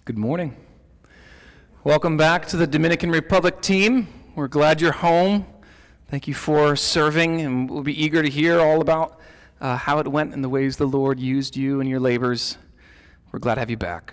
Good morning. Welcome back to the Dominican Republic team. We're glad you're home. Thank you for serving, and we'll be eager to hear all about how it went and the ways the Lord used you in your labors. We're glad to have you back.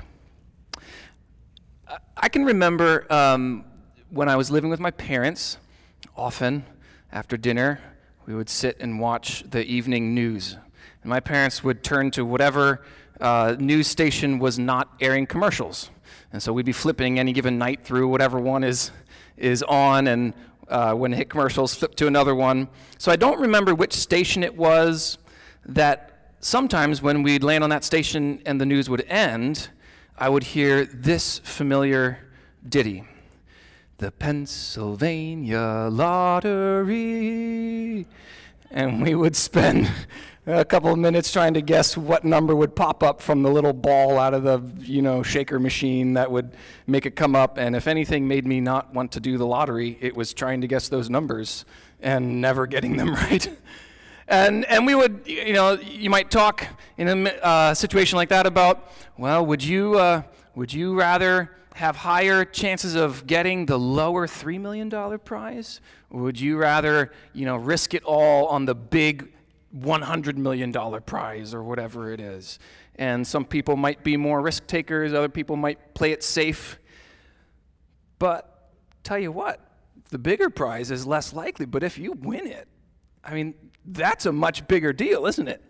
I can remember when I was living with my parents, often after dinner, we would sit and watch the evening news. And my parents would turn to whatever news station was not airing commercials. And so we'd be flipping any given night through whatever one is on, and when it hit commercials, flip to another one. So I don't remember which station it was that sometimes when we'd land on that station and the news would end, I would hear this familiar ditty. The Pennsylvania Lottery. And we would spend a couple of minutes trying to guess what number would pop up from the little ball out of the, shaker machine that would make it come up. And if anything made me not want to do the lottery, it was trying to guess those numbers and never getting them right. And we would, you might talk in a situation like that about, well, would you rather have higher chances of getting the lower $3 million prize? Or would you rather, risk it all on the big $100 million prize or whatever it is? And some people might be more risk takers, other people might play it safe. But tell you what, the bigger prize is less likely, but if you win it, that's a much bigger deal, isn't it?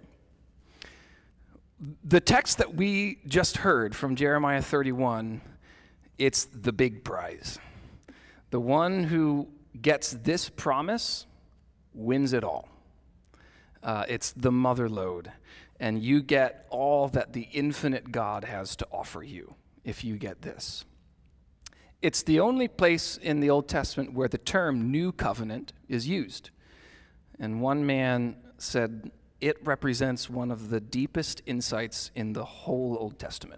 The text that we just heard from Jeremiah 31, it's the big prize. The one who gets this promise wins it all. It's the mother lode, and you get all that the infinite God has to offer you if you get this. It's the only place in the Old Testament where the term New Covenant is used. And one man said it represents one of the deepest insights in the whole Old Testament.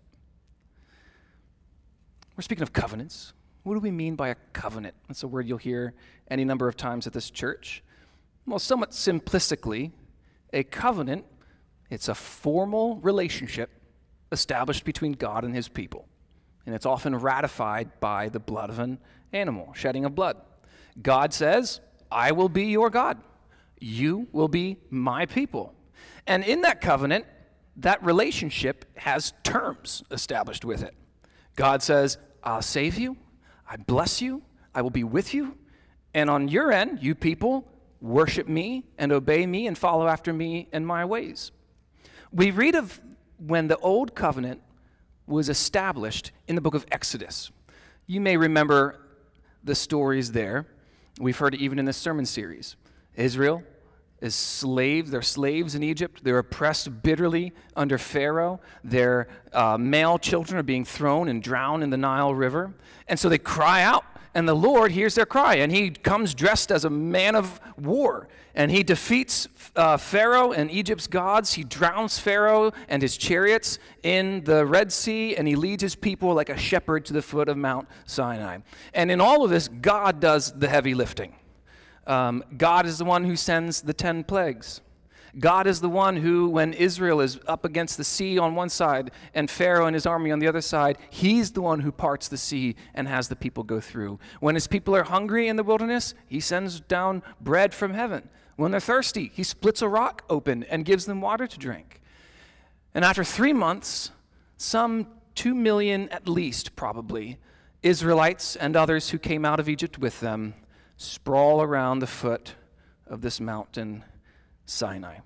We're speaking of covenants. What do we mean by a covenant? That's a word you'll hear any number of times at this church. Well, somewhat simplistically, a covenant, it's a formal relationship established between God and his people. And it's often ratified by the blood of an animal, shedding of blood. God says, I will be your God. You will be my people. And in that covenant, that relationship has terms established with it. God says, I'll save you, I bless you, I will be with you, and on your end, you people worship me and obey me and follow after me and my ways. We read of when the old covenant was established in the book of Exodus. You may remember the stories there. We've heard it even in this sermon series. Israel is slaves. They're slaves in Egypt. They're oppressed bitterly under Pharaoh. Their male children are being thrown and drowned in the Nile River. And so they cry out, and the Lord hears their cry, and he comes dressed as a man of war, and he defeats Pharaoh and Egypt's gods. He drowns Pharaoh and his chariots in the Red Sea, and he leads his people like a shepherd to the foot of Mount Sinai. And in all of this, God does the heavy lifting. God is the one who sends the 10 plagues. God is the one who, when Israel is up against the sea on one side and Pharaoh and his army on the other side, he's the one who parts the sea and has the people go through. When his people are hungry in the wilderness, he sends down bread from heaven. When they're thirsty, he splits a rock open and gives them water to drink. And after 3 months, some 2 million at least, probably, Israelites and others who came out of Egypt with them sprawl around the foot of this mountain, Sinai.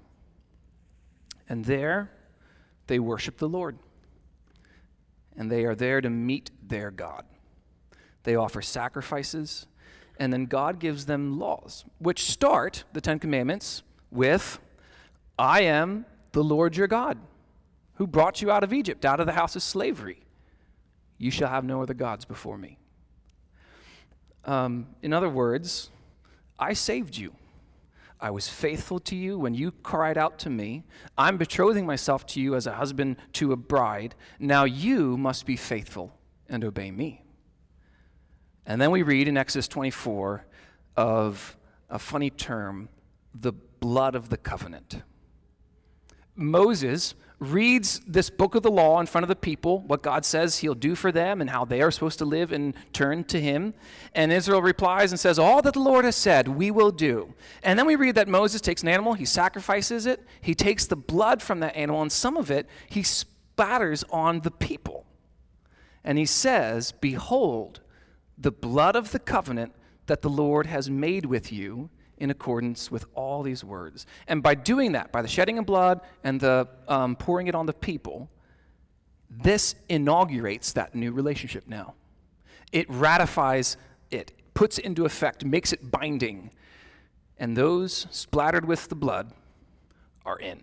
And there, they worship the Lord. And they are there to meet their God. They offer sacrifices, and then God gives them laws, which start, the 10 Commandments, with, I am the Lord your God, who brought you out of Egypt, out of the house of slavery. You shall have no other gods before me. In other words, I saved you. I was faithful to you when you cried out to me. I'm betrothing myself to you as a husband to a bride. Now you must be faithful and obey me. And then we read in Exodus 24 of a funny term, the blood of the covenant. Moses reads this book of the law in front of the people, what God says he'll do for them and how they are supposed to live and turn to him. And Israel replies and says, all that the Lord has said, we will do. And then we read that Moses takes an animal, he sacrifices it, he takes the blood from that animal, and some of it he splatters on the people. And he says, behold, the blood of the covenant that the Lord has made with you in accordance with all these words. And by doing that, by the shedding of blood and the pouring it on the people, this inaugurates that new relationship now. It ratifies it, puts it into effect, makes it binding. And those splattered with the blood are in.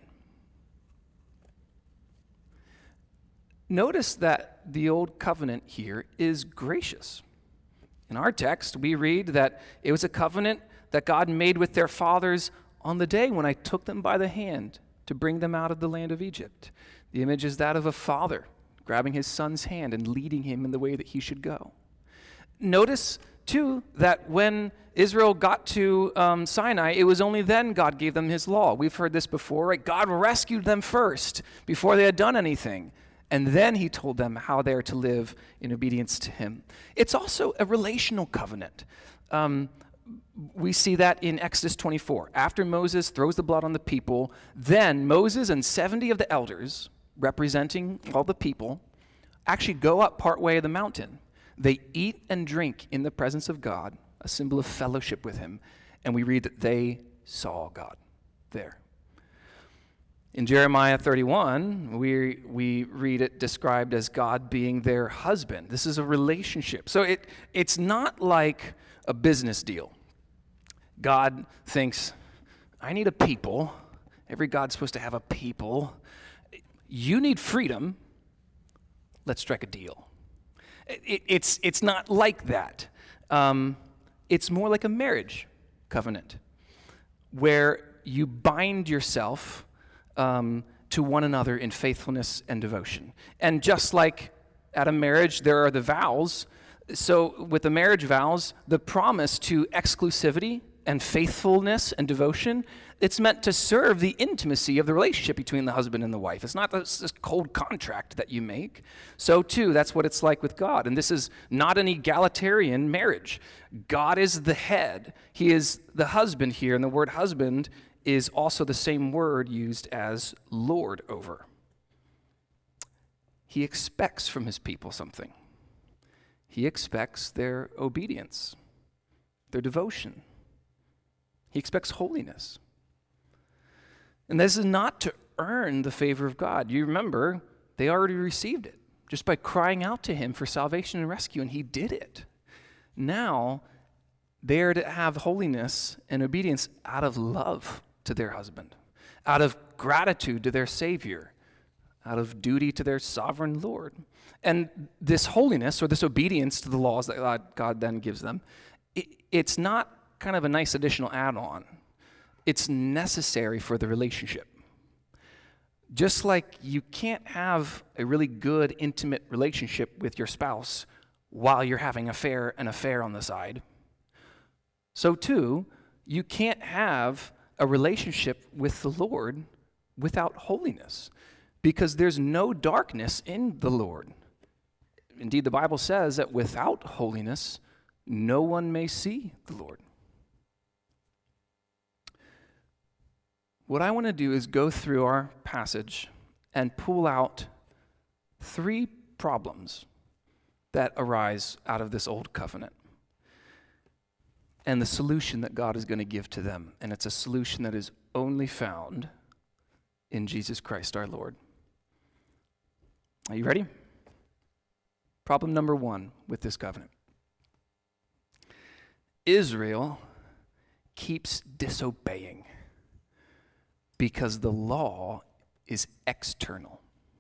Notice that the old covenant here is gracious. In our text, we read that it was a covenant that God made with their fathers on the day when I took them by the hand to bring them out of the land of Egypt. The image is that of a father grabbing his son's hand and leading him in the way that he should go. Notice, too, that when Israel got to Sinai, it was only then God gave them his law. We've heard this before, right? God rescued them first before they had done anything. And then he told them how they are to live in obedience to him. It's also a relational covenant. We see that in Exodus 24. After Moses throws the blood on the people, then Moses and 70 of the elders, representing all the people, actually go up partway of the mountain. They eat and drink in the presence of God, a symbol of fellowship with him. And we read that they saw God there. In Jeremiah 31, we read it described as God being their husband. This is a relationship. So it's not like a business deal. God thinks, I need a people. Every God's supposed to have a people. You need freedom. Let's strike a deal. It's not like that. It's more like a marriage covenant where you bind yourself to one another in faithfulness and devotion. And just like at a marriage, there are the vows. So with the marriage vows, the promise to exclusivity and faithfulness and devotion, it's meant to serve the intimacy of the relationship between the husband and the wife. It's not this cold contract that you make. So too, that's what it's like with God. And this is not an egalitarian marriage. God is the head. He is the husband here, and the word husband is also the same word used as Lord over. He expects from his people something. He expects their obedience, their devotion. He expects holiness. And this is not to earn the favor of God. You remember, they already received it just by crying out to him for salvation and rescue, and he did it. Now, they are to have holiness and obedience out of love to their husband, out of gratitude to their Savior, out of duty to their sovereign Lord. And this holiness or this obedience to the laws that God then gives them, it's not kind of a nice additional add-on. It's necessary for the relationship. Just like you can't have a really good, intimate relationship with your spouse while you're having an affair on the side, so too, you can't have a relationship with the Lord without holiness, because there's no darkness in the Lord. Indeed, the Bible says that without holiness, no one may see the Lord. What I want to do is go through our passage and pull out 3 problems that arise out of this old covenant and the solution that God is going to give to them. And it's a solution that is only found in Jesus Christ our Lord. Are you ready? Problem number 1 with this covenant. Israel keeps disobeying because the law is external.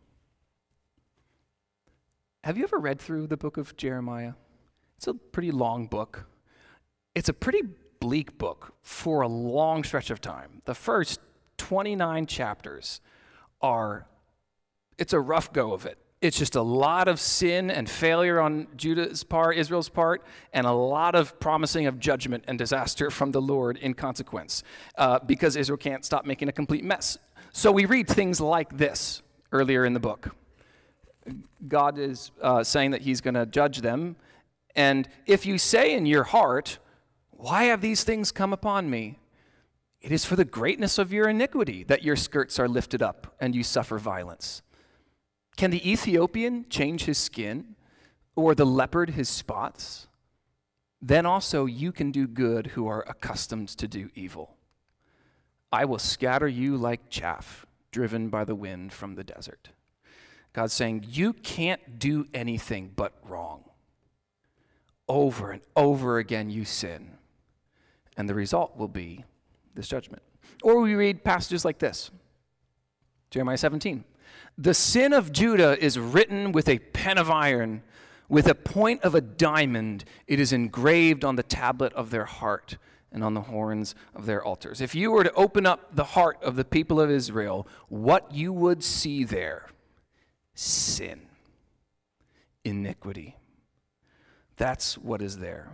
Have you ever read through the book of Jeremiah? It's a pretty long book. It's a pretty bleak book for a long stretch of time. The first 29 chapters it's a rough go of it. It's just a lot of sin and failure on Judah's part, Israel's part, and a lot of promising of judgment and disaster from the Lord in consequence, because Israel can't stop making a complete mess. So we read things like this earlier in the book. God is saying that he's going to judge them. And if you say in your heart, why have these things come upon me? It is for the greatness of your iniquity that your skirts are lifted up and you suffer violence. Can the Ethiopian change his skin, or the leopard his spots? Then also you can do good who are accustomed to do evil. I will scatter you like chaff driven by the wind from the desert. God's saying you can't do anything but wrong. Over and over again you sin, and the result will be this judgment. Or we read passages like this. Jeremiah 17. The sin of Judah is written with a pen of iron, with a point of a diamond. It is engraved on the tablet of their heart and on the horns of their altars. If you were to open up the heart of the people of Israel, what you would see there? Sin. Iniquity. That's what is there.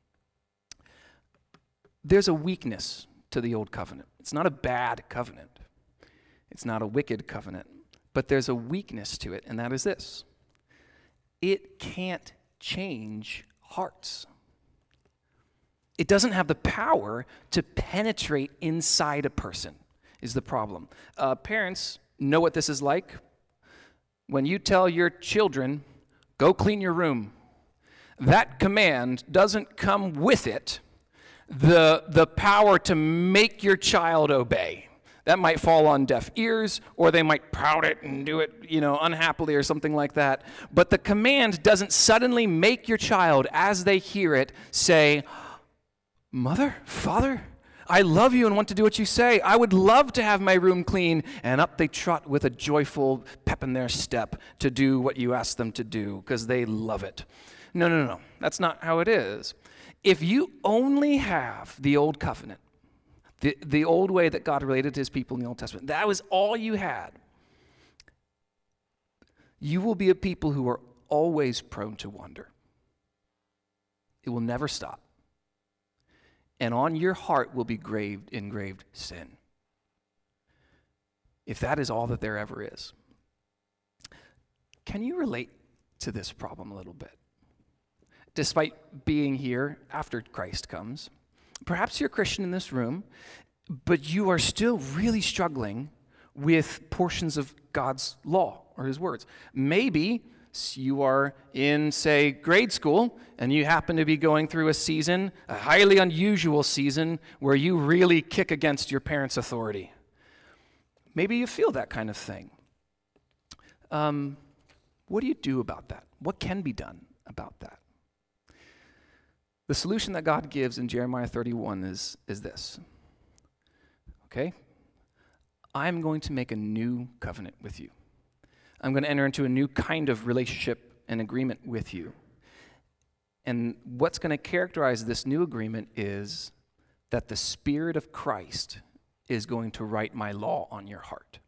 There's a weakness to the old covenant. It's not a bad covenant. It's not a wicked covenant. But there's a weakness to it, and that is this. It can't change hearts. It doesn't have the power to penetrate inside a person, is the problem. Parents know what this is like. When you tell your children, go clean your room, that command doesn't come with it the power to make your child obey. That might fall on deaf ears, or they might pout it and do it, unhappily or something like that. But the command doesn't suddenly make your child, as they hear it, say, Mother, Father, I love you and want to do what you say. I would love to have my room clean. And up they trot with a joyful pep in their step to do what you ask them to do because they love it. No. That's not how it is. If you only have the old covenant, the old way that God related to his people in the Old Testament, that was all you had, you will be a people who are always prone to wander. It will never stop. And on your heart will be engraved sin. If that is all that there ever is. Can you relate to this problem a little bit? Despite being here after Christ comes, perhaps you're a Christian in this room, but you are still really struggling with portions of God's law or his words. Maybe you are in, say, grade school, and you happen to be going through a season, a highly unusual season, where you really kick against your parents' authority. Maybe you feel that kind of thing. What do you do about that? What can be done about that? The solution that God gives in Jeremiah 31 is this. Okay? I'm going to make a new covenant with you. I'm going to enter into a new kind of relationship and agreement with you. And what's going to characterize this new agreement is that the Spirit of Christ is going to write my law on your heart.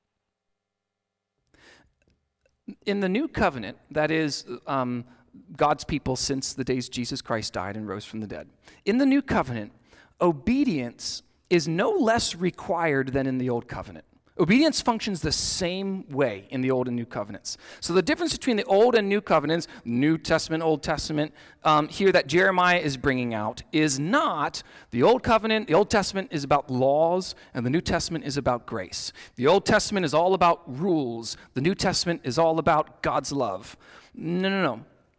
In the new covenant, that is God's people since the days Jesus Christ died and rose from the dead. In the new covenant, obedience is no less required than in the old covenant. Obedience functions the same way in the Old and New Covenants. So the difference between the Old and New Covenants, New Testament, Old Testament, here that Jeremiah is bringing out is not the Old Covenant. The Old Testament is about laws, and the New Testament is about grace. The Old Testament is all about rules. The New Testament is all about God's love. No.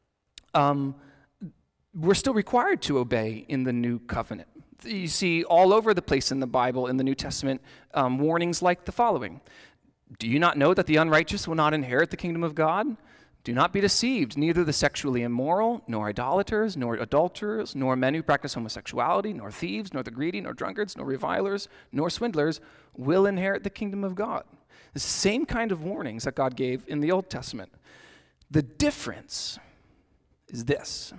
We're still required to obey in the New Covenant. You see all over the place in the Bible, in the New Testament, warnings like the following. Do you not know that the unrighteous will not inherit the kingdom of God? Do not be deceived. Neither the sexually immoral, nor idolaters, nor adulterers, nor men who practice homosexuality, nor thieves, nor the greedy, nor drunkards, nor revilers, nor swindlers will inherit the kingdom of God. The same kind of warnings that God gave in the Old Testament. The difference is this.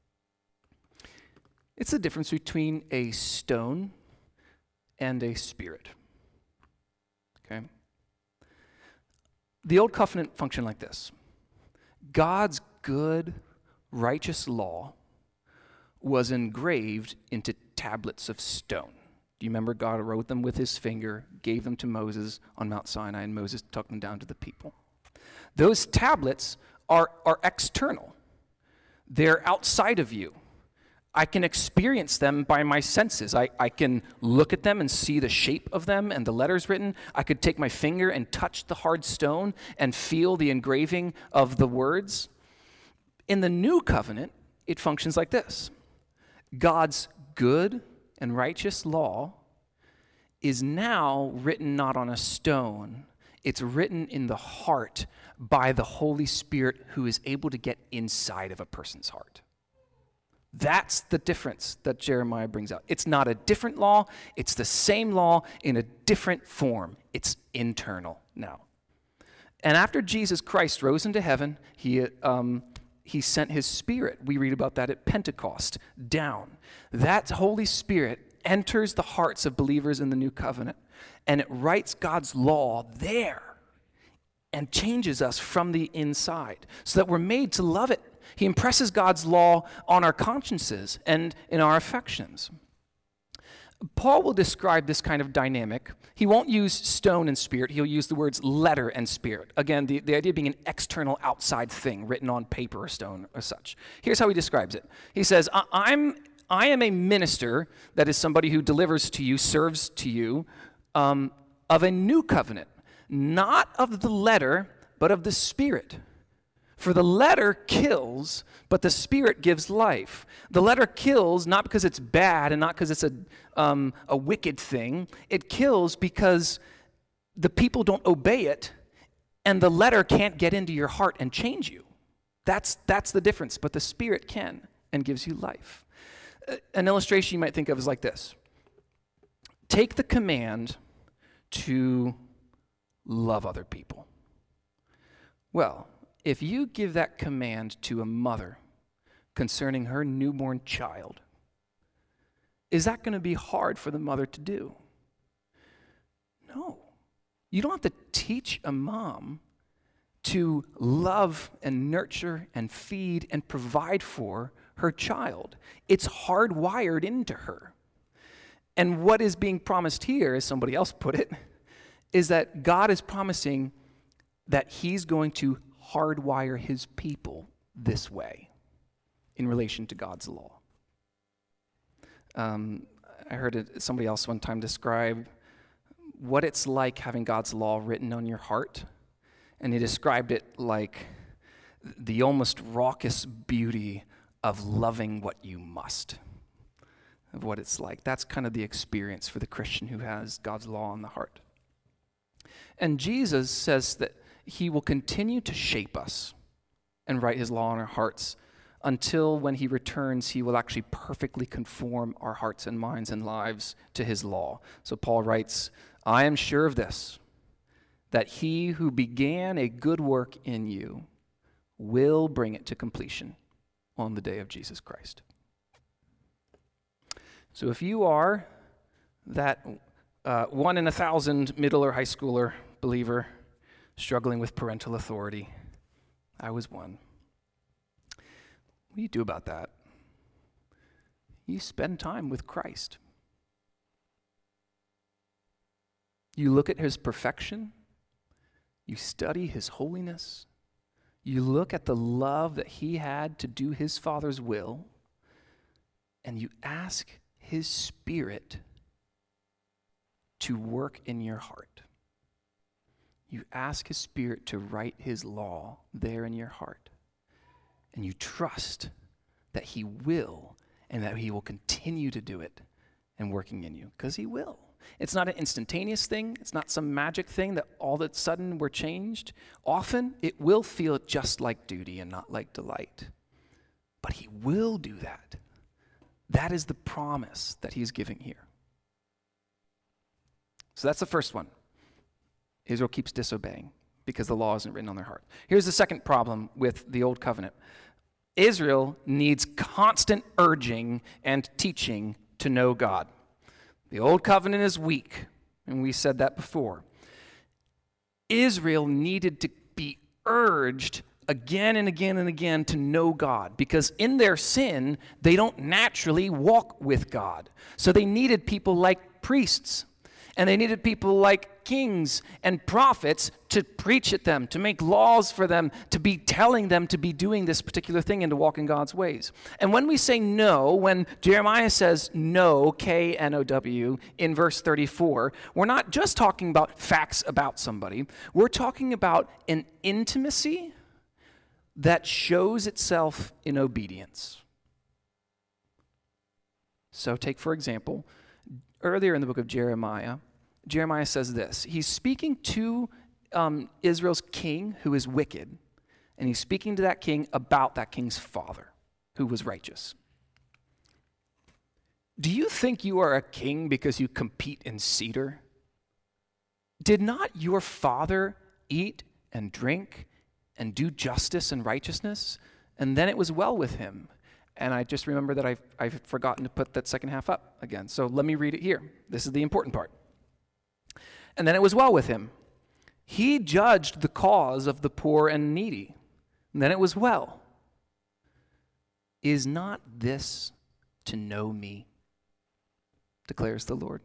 It's the difference between a stone and a spirit. Okay? The old covenant functioned like this. God's good, righteous law was engraved into tablets of stone. Do you remember God wrote them with his finger, gave them to Moses on Mount Sinai, and Moses took them down to the people? Those tablets are external. They're outside of you. I can experience them by my senses. I can look at them and see the shape of them and the letters written. I could take my finger and touch the hard stone and feel the engraving of the words. In the new covenant, it functions like this. God's good and righteous law is now written not on a stone. It's written in the heart by the Holy Spirit, who is able to get inside of a person's heart. That's the difference that Jeremiah brings out. It's not a different law. It's the same law in a different form. It's internal now. And after Jesus Christ rose into heaven, he sent his Spirit. We read about that at Pentecost, down. That Holy Spirit enters the hearts of believers in the new covenant, and it writes God's law there and changes us from the inside so that we're made to love it. He impresses God's law on our consciences and in our affections. Paul will describe this kind of dynamic. He won't use stone and spirit. He'll use the words letter and spirit. Again, the idea being an external, outside thing written on paper or stone or such. Here's how he describes it. He says, I am a minister, that is somebody who delivers to you, serves to you, of a new covenant, not of the letter, but of the Spirit. For the letter kills, but the Spirit gives life. The letter kills not because it's bad and not because it's a wicked thing. It kills because the people don't obey it, and the letter can't get into your heart and change you. That's the difference, but the Spirit can and gives you life. An illustration you might think of is like this. Take the command to love other people. Well, if you give that command to a mother concerning her newborn child, is that going to be hard for the mother to do? No. You don't have to teach a mom to love and nurture and feed and provide for her child. It's hardwired into her. And what is being promised here, as somebody else put it, is that God is promising that he's going to hardwire his people this way in relation to God's law. I heard somebody else one time describe what it's like having God's law written on your heart, and he described it like the almost raucous beauty of loving what you must, of what it's like. That's kind of the experience for the Christian who has God's law on the heart. And Jesus says that he will continue to shape us and write his law on our hearts until when he returns, he will actually perfectly conform our hearts and minds and lives to his law. So Paul writes, I am sure of this, that he who began a good work in you will bring it to completion on the day of Jesus Christ. So if you are that 1 in 1,000 middle or high schooler believer struggling with parental authority, I was one. What do you do about that? You spend time with Christ. You look at his perfection. You study his holiness. You look at the love that he had to do his Father's will, and you ask his Spirit to work in your heart. You ask his Spirit to write his law there in your heart. And you trust that he will, and that he will continue to do it and working in you, because he will. It's not an instantaneous thing. It's not some magic thing that all of a sudden we're changed. Often it will feel just like duty and not like delight. But he will do that. That is the promise that he's giving here. So that's the first one. Israel keeps disobeying because the law isn't written on their heart. Here's the second problem with the old covenant. Israel needs constant urging and teaching to know God. The old covenant is weak, and we said that before. Israel needed to be urged again and again and again to know God, because in their sin, they don't naturally walk with God. So they needed people like priests. And they needed people like kings and prophets to preach at them, to make laws for them, to be telling them to be doing this particular thing and to walk in God's ways. And when we say no, when Jeremiah says no, K-N-O-W, in verse 34, we're not just talking about facts about somebody. We're talking about an intimacy that shows itself in obedience. So take, for example, earlier in the book of Jeremiah, Jeremiah says this. He's speaking to Israel's king who is wicked, and he's speaking to that king about that king's father who was righteous. Do you think you are a king because you compete in cedar? Did not your father eat and drink and do justice and righteousness? And then it was well with him. And I just remember that I've forgotten to put that second half up again. So let me read it here. This is the important part. And then it was well with him. He judged the cause of the poor and needy. And then it was well. Is not this to know me? Declares the Lord.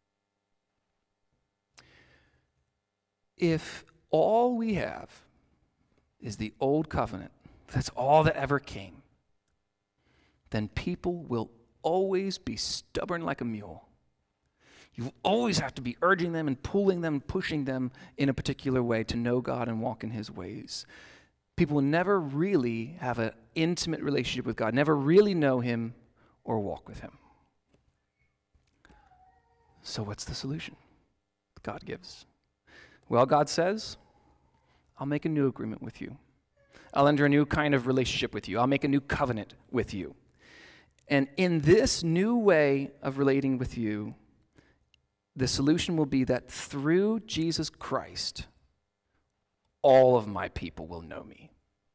If all we have is the old covenant, if that's all that ever came, then people will always be stubborn like a mule. You always have to be urging them and pulling them, pushing them in a particular way to know God and walk in his ways. People will never really have an intimate relationship with God, never really know him or walk with him. So what's the solution God gives? Well, God says, I'll make a new agreement with you. I'll enter a new kind of relationship with you. I'll make a new covenant with you. And in this new way of relating with you, the solution will be that through Jesus Christ, all of my people will know me.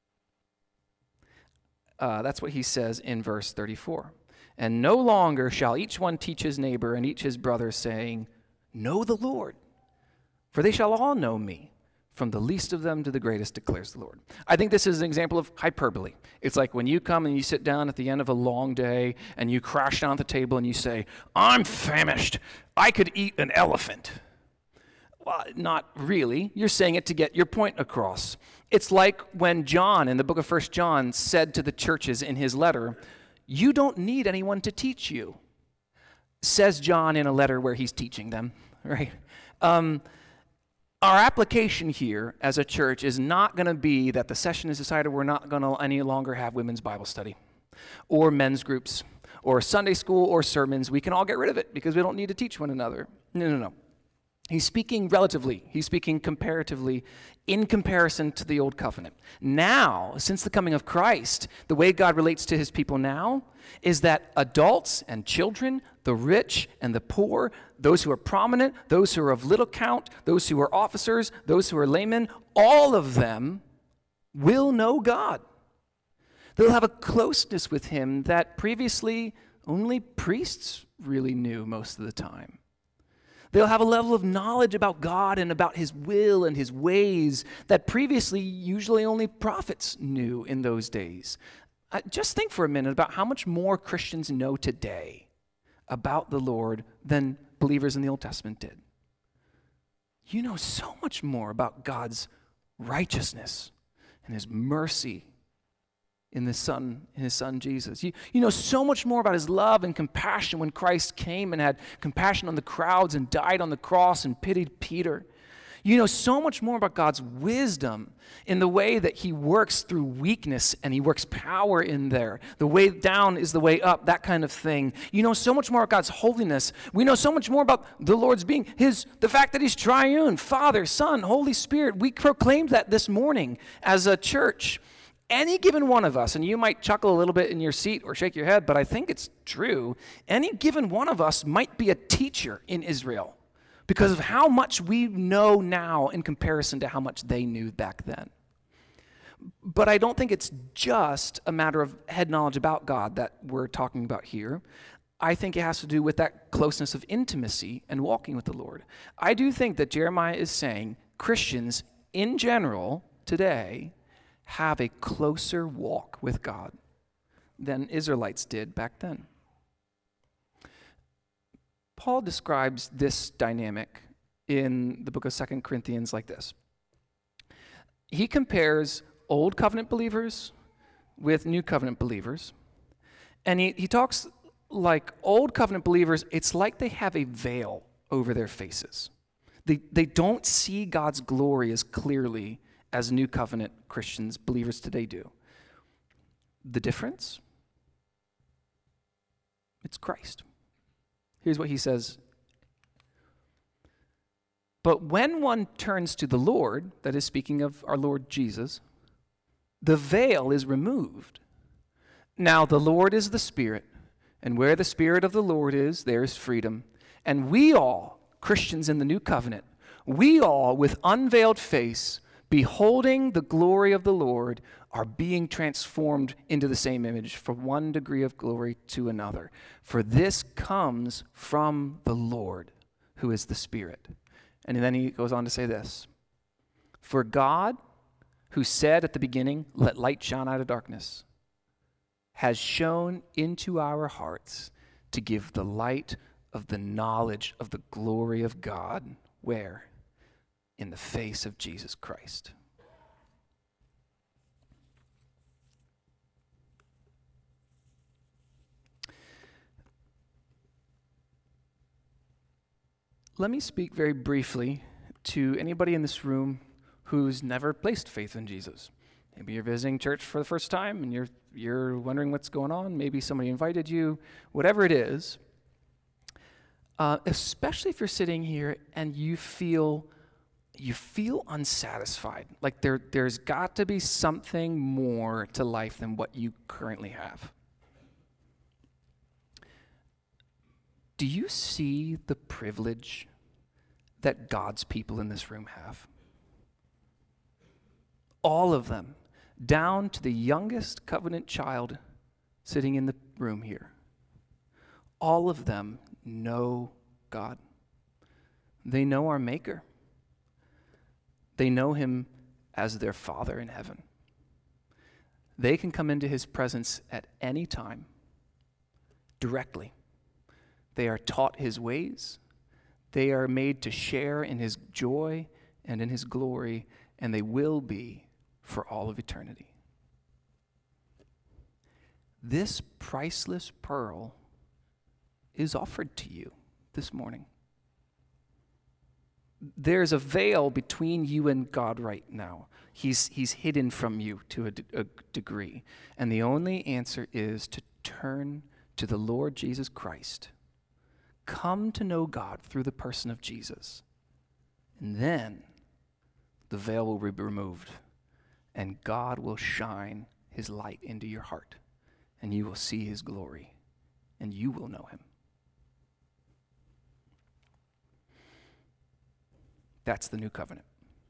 That's what he says in verse 34. And no longer shall each one teach his neighbor and each his brother, saying, know the Lord, for they shall all know me, from the least of them to the greatest, declares the Lord. I think this is an example of hyperbole. It's like when you come and you sit down at the end of a long day and you crash down at the table and you say, I'm famished. I could eat an elephant. Well, not really. You're saying it to get your point across. It's like when John, in the book of 1 John, said to the churches in his letter, you don't need anyone to teach you, says John in a letter where he's teaching them, right? Our application here as a church is not going to be that the session has decided we're not going to any longer have women's Bible study or men's groups or Sunday school or sermons. We can all get rid of it because we don't need to teach one another. No. He's speaking relatively. He's speaking comparatively in comparison to the old covenant. Now, since the coming of Christ, the way God relates to his people now is that adults and children, the rich and the poor, those who are prominent, those who are of little count, those who are officers, those who are laymen, all of them will know God. They'll have a closeness with him that previously only priests really knew most of the time. They'll have a level of knowledge about God and about his will and his ways that previously usually only prophets knew in those days. Just think for a minute about how much more Christians know today about the Lord than believers in the Old Testament did. You know so much more about God's righteousness and his mercy in his son Jesus. You know so much more about his love and compassion when Christ came and had compassion on the crowds and died on the cross and pitied Peter. You know so much more about God's wisdom in the way that he works through weakness and he works power in there. The way down is the way up, that kind of thing. You know so much more about God's holiness. We know so much more about the Lord's being, the fact that he's triune, Father, Son, Holy Spirit. We proclaimed that this morning as a church. Any given one of us, and you might chuckle a little bit in your seat or shake your head, but I think it's true, any given one of us might be a teacher in Israel because of how much we know now in comparison to how much they knew back then. But I don't think it's just a matter of head knowledge about God that we're talking about here. I think it has to do with that closeness of intimacy and walking with the Lord. I do think that Jeremiah is saying Christians in general today have a closer walk with God than Israelites did back then. Paul describes this dynamic in the book of 2 Corinthians like this. He compares Old Covenant believers with New Covenant believers. And he talks like Old Covenant believers, it's like they have a veil over their faces. They don't see God's glory as clearly as New Covenant Christians, believers today do. The difference? It's Christ. Here's what he says. But when one turns to the Lord, that is speaking of our Lord Jesus, the veil is removed. Now the Lord is the Spirit, and where the Spirit of the Lord is, there is freedom. And we all, Christians in the New Covenant, we all, with unveiled face, beholding the glory of the Lord, are being transformed into the same image from one degree of glory to another. For this comes from the Lord, who is the Spirit. And then he goes on to say this. For God, who said at the beginning, let light shine out of darkness, has shone into our hearts to give the light of the knowledge of the glory of God. Where? In the face of Jesus Christ. Let me speak very briefly to anybody in this room who's never placed faith in Jesus. Maybe you're visiting church for the first time and you're wondering what's going on. Maybe somebody invited you. Whatever it is, especially if you're sitting here and you feel unsatisfied, like there's got to be something more to life than what you currently have. Do you see the privilege that God's people in this room have? All of them, down to the youngest covenant child sitting in the room here. All of them know God. They know our Maker. They know Him as their Father in heaven. They can come into His presence at any time, directly. They are taught His ways. They are made to share in His joy and in His glory, and they will be for all of eternity. This priceless pearl is offered to you this morning. There's a veil between you and God right now. He's hidden from you to a degree. And the only answer is to turn to the Lord Jesus Christ. Come to know God through the person of Jesus. And then the veil will be removed, and God will shine His light into your heart, and you will see His glory, and you will know Him. That's the new covenant.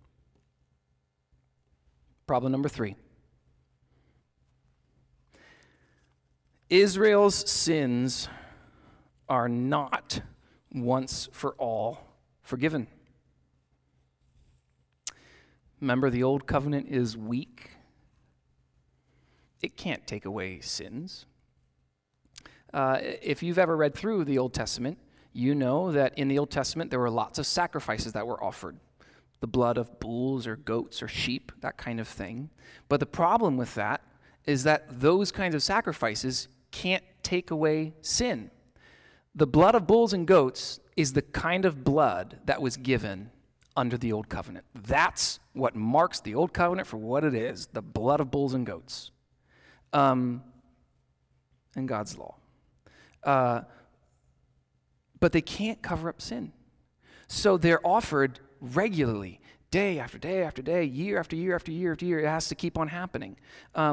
Problem number 3. Israel's sins are not once for all forgiven. Remember, the old covenant is weak. It can't take away sins. If you've ever read through the Old Testament, you know that in the Old Testament there were lots of sacrifices that were offered. The blood of bulls or goats or sheep, that kind of thing. But the problem with that is that those kinds of sacrifices can't take away sin. The blood of bulls and goats is the kind of blood that was given under the Old Covenant. That's what marks the Old Covenant for what it is, the blood of bulls and goats. And God's law. But they can't cover up sin. So they're offered regularly, day after day after day, year after year after year after year. It has to keep on happening. I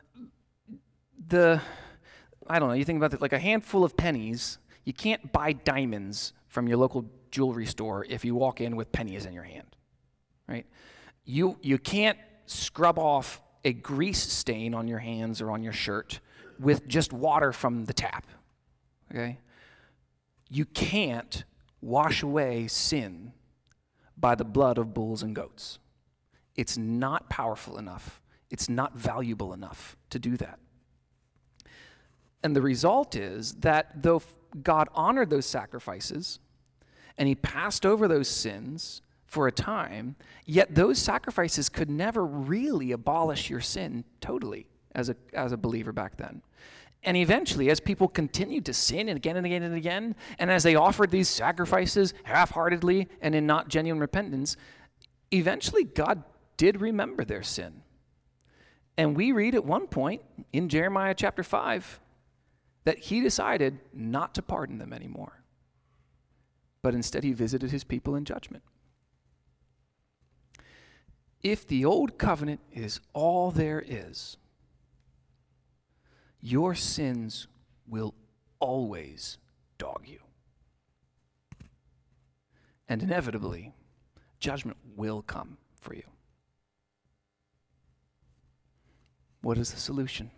don't know, you think about it like a handful of pennies. You can't buy diamonds from your local jewelry store if you walk in with pennies in your hand, right? You can't scrub off a grease stain on your hands or on your shirt with just water from the tap, okay? You can't wash away sin by the blood of bulls and goats. It's not powerful enough. It's not valuable enough to do that. And the result is that though God honored those sacrifices, and he passed over those sins for a time, yet those sacrifices could never really abolish your sin totally as a believer back then. And eventually, as people continued to sin and again and again and again, and as they offered these sacrifices half-heartedly and in not genuine repentance, eventually God did remember their sin. And we read at one point in Jeremiah chapter 5 that he decided not to pardon them anymore, but instead he visited his people in judgment. If the old covenant is all there is, your sins will always dog you. And inevitably, judgment will come for you. What is the solution?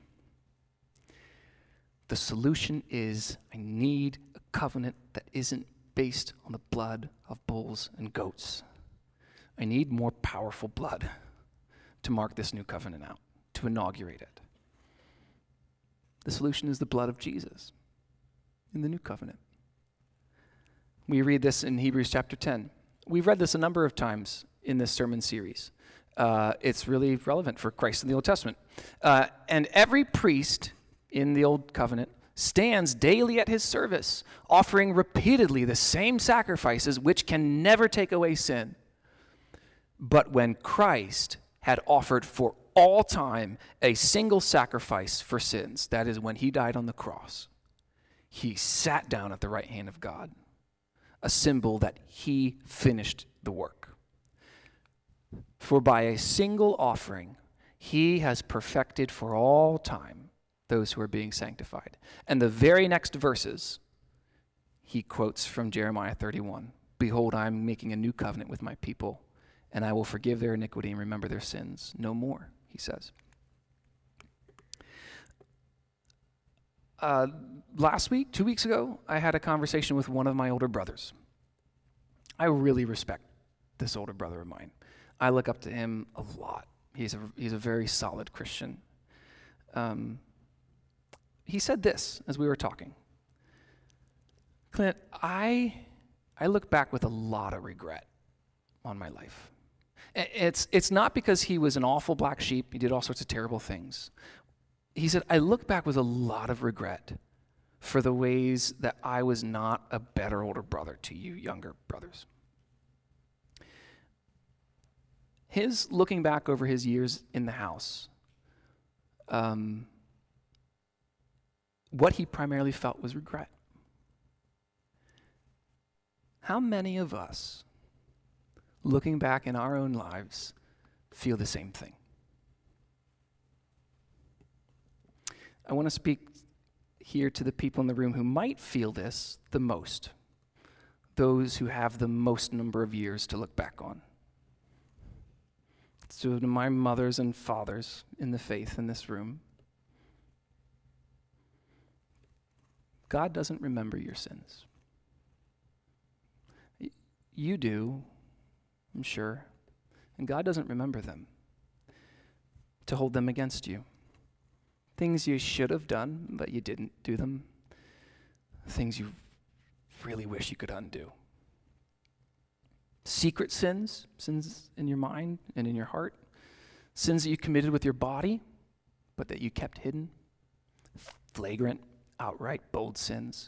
The solution is I need a covenant that isn't based on the blood of bulls and goats. I need more powerful blood to mark this new covenant out, to inaugurate it. The solution is the blood of Jesus in the new covenant. We read this in Hebrews chapter 10. We've read this a number of times in this sermon series. It's really relevant for Christ in the Old Testament. And every priest in the Old Covenant stands daily at his service, offering repeatedly the same sacrifices which can never take away sin. But when Christ had offered for all time a single sacrifice for sins, that is, when he died on the cross, he sat down at the right hand of God, a symbol that he finished the work. For by a single offering, he has perfected for all time those who are being sanctified. And the very next verses, he quotes from Jeremiah 31. Behold, I am making a new covenant with my people, and I will forgive their iniquity and remember their sins no more, he says. Last week, 2 weeks ago, I had a conversation with one of my older brothers. I really respect this older brother of mine. I look up to him a lot. He's a very solid Christian. He said this as we were talking. Clint, I look back with a lot of regret on my life. It's not because he was an awful black sheep. He did all sorts of terrible things. He said, I look back with a lot of regret for the ways that I was not a better older brother to you younger brothers. His looking back over his years in the house, what he primarily felt was regret. How many of us, looking back in our own lives, feel the same thing? I want to speak here to the people in the room who might feel this the most, those who have the most number of years to look back on. So to my mothers and fathers in the faith in this room, God doesn't remember your sins. You do, I'm sure, and God doesn't remember them to hold them against you. Things you should have done, but you didn't do them. Things you really wish you could undo. Secret sins, sins in your mind and in your heart. Sins that you committed with your body, but that you kept hidden. Flagrant, outright, bold sins.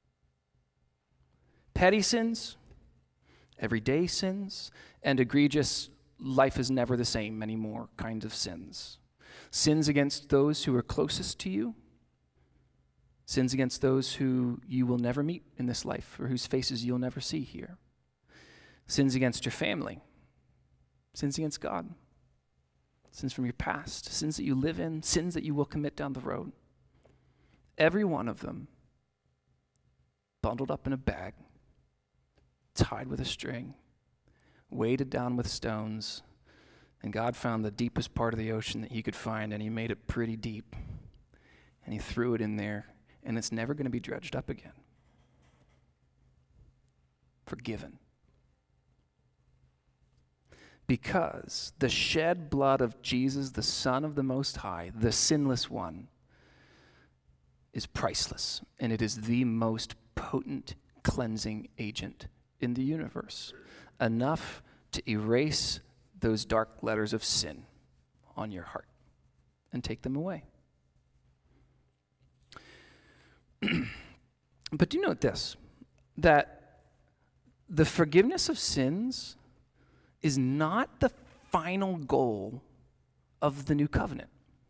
Petty sins, everyday sins, and egregious, life is never the same anymore kinds of sins. Sins against those who are closest to you. Sins against those who you will never meet in this life or whose faces you'll never see here. Sins against your family. Sins against God. Sins from your past. Sins that you live in. Sins that you will commit down the road. Every one of them bundled up in a bag, tied with a string, weighted down with stones, and God found the deepest part of the ocean that he could find, and he made it pretty deep, and he threw it in there, and it's never going to be dredged up again. Forgiven. Because the shed blood of Jesus, the Son of the Most High, the sinless one, is priceless, and it is the most potent cleansing agent in the universe, enough to erase those dark letters of sin on your heart and take them away. But do note this, that the forgiveness of sins is not the final goal of the new covenant.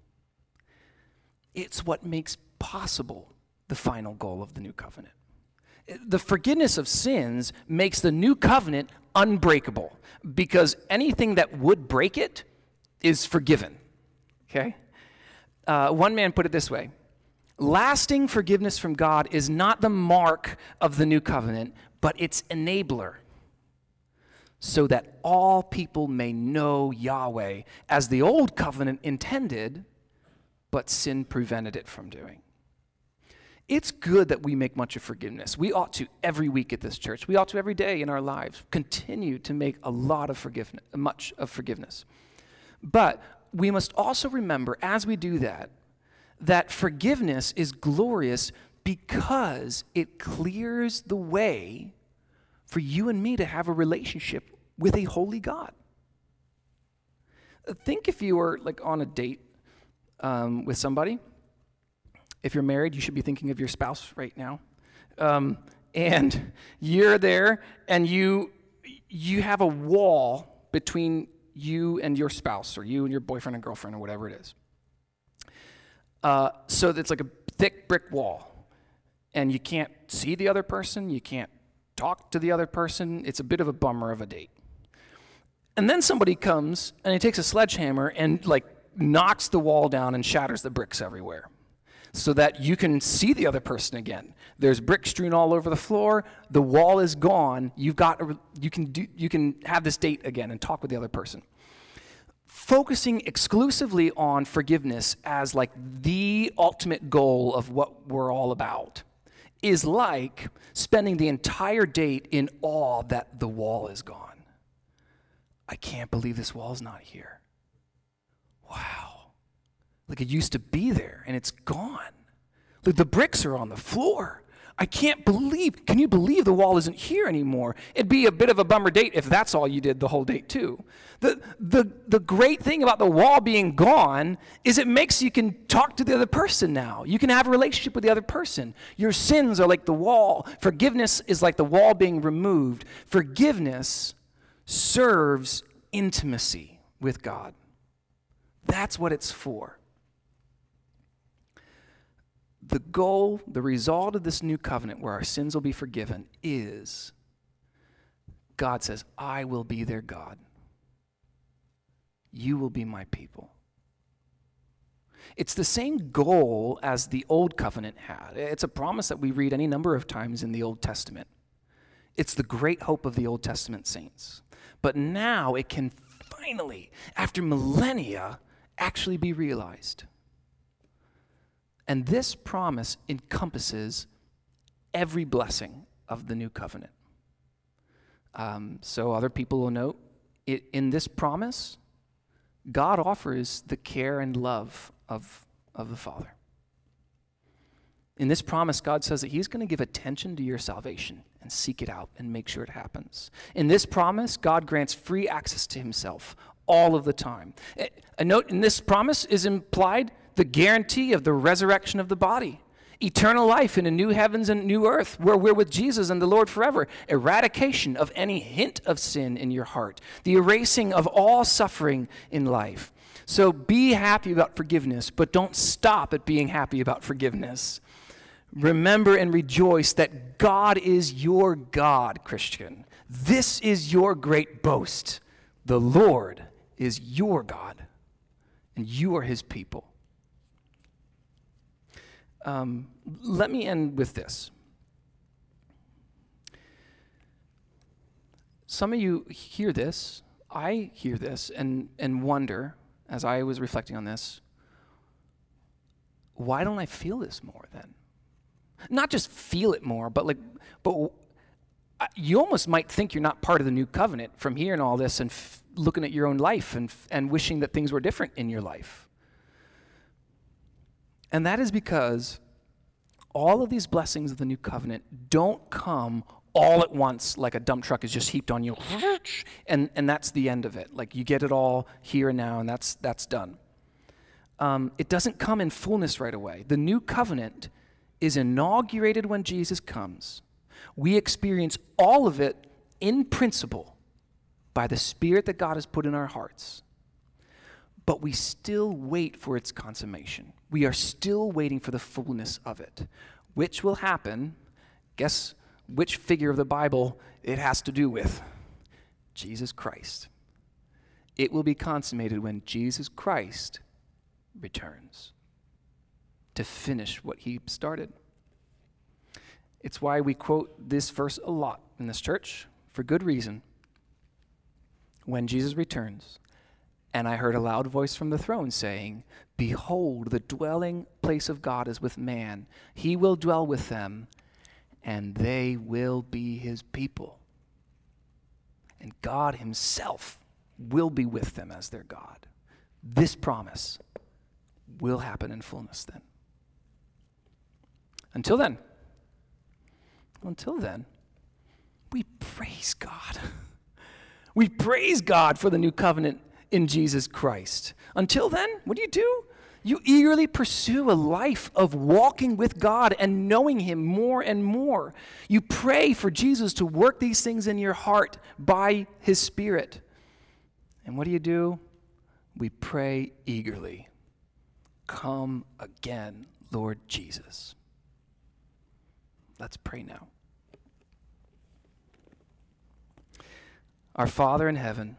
It's what makes possible the final goal of the new covenant. The forgiveness of sins makes the new covenant unbreakable because anything that would break it is forgiven. Okay? One man put it this way: lasting forgiveness from God is not the mark of the new covenant, but its enabler, so that all people may know Yahweh as the old covenant intended, but sin prevented it from doing. It's good that we make much of forgiveness. We ought to every week at this church. We ought to every day in our lives continue to make a lot of forgiveness, much of forgiveness. But we must also remember as we do that, that forgiveness is glorious because it clears the way for you and me to have a relationship with a holy God. Think if you were like on a date with somebody. If you're married, you should be thinking of your spouse right now. And you're there, and you have a wall between you and your spouse, or you and your boyfriend and girlfriend, or whatever it is. So it's like a thick brick wall, and you can't see the other person, you can't talk to the other person. It's a bit of a bummer of a date. And then somebody comes, and he takes a sledgehammer and like knocks the wall down and shatters the bricks everywhere, so that you can see the other person again. There's bricks strewn all over the floor. The wall is gone. You can have this date again and talk with the other person. Focusing exclusively on forgiveness as like the ultimate goal of what we're all about is like spending the entire date in awe that the wall is gone. I can't believe this wall's not here. Wow. Like it used to be there, and it's gone. Like the bricks are on the floor. I can't believe, can you believe the wall isn't here anymore? It'd be a bit of a bummer date if that's all you did the whole date too. The great thing about the wall being gone is it makes you can talk to the other person now. You can have a relationship with the other person. Your sins are like the wall. Forgiveness is like the wall being removed. Forgiveness serves intimacy with God. That's what it's for. The goal, the result of this new covenant where our sins will be forgiven is God says, I will be their God. You will be my people. It's the same goal as the old covenant had. It's a promise that we read any number of times in the Old Testament. It's the great hope of the Old Testament saints. But now it can finally, after millennia, actually be realized. And this promise encompasses every blessing of the new covenant. So other people will note, in this promise, God offers the care and love of the Father. In this promise, God says that he's going to give attention to your salvation and seek it out and make sure it happens. In this promise, God grants free access to himself all of the time. A note in this promise is implied the guarantee of the resurrection of the body, eternal life in a new heavens and new earth where we're with Jesus and the Lord forever, eradication of any hint of sin in your heart, the erasing of all suffering in life. So be happy about forgiveness, but don't stop at being happy about forgiveness. Remember and rejoice that God is your God, Christian. This is your great boast. The Lord is your God, and you are his people. Let me end with this. Some of you hear this, I hear this, and wonder, as I was reflecting on this, why don't I feel this more then? Not just feel it more, but you almost might think you're not part of the new covenant from hearing all this and looking at your own life and wishing that things were different in your life. And that is because all of these blessings of the new covenant don't come all at once like a dump truck is just heaped on you, and that's the end of it. Like you get it all here and now, and that's done. It doesn't come in fullness right away. The new covenant is inaugurated when Jesus comes. We experience all of it in principle by the Spirit that God has put in our hearts. But we still wait for its consummation. We are still waiting for the fullness of it, which will happen. Guess which figure of the Bible it has to do with? Jesus Christ. It will be consummated when Jesus Christ returns to finish what he started. It's why we quote this verse a lot in this church, for good reason. When Jesus returns, and I heard a loud voice from the throne saying, "Behold, the dwelling place of God is with man. He will dwell with them, and they will be his people. And God himself will be with them as their God." This promise will happen in fullness then. Until then, we praise God. We praise God for the new covenant in Jesus Christ. Until then, what do? You eagerly pursue a life of walking with God and knowing him more and more. You pray for Jesus to work these things in your heart by his Spirit. And what do? We pray eagerly. Come again, Lord Jesus. Let's pray now. Our Father in heaven,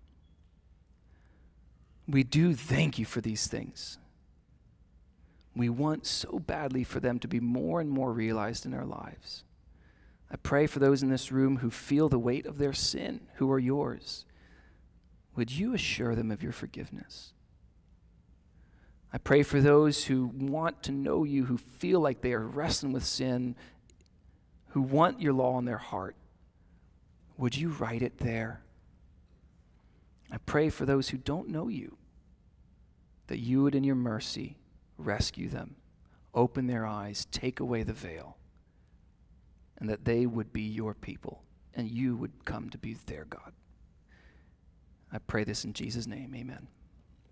we do thank you for these things. We want so badly for them to be more and more realized in our lives. I pray for those in this room who feel the weight of their sin, who are yours. Would you assure them of your forgiveness? I pray for those who want to know you, who feel like they are wrestling with sin, who want your law in their heart. Would you write it there? I pray for those who don't know you, that you would in your mercy rescue them, open their eyes, take away the veil, and that they would be your people, and you would come to be their God. I pray this in Jesus' name, amen.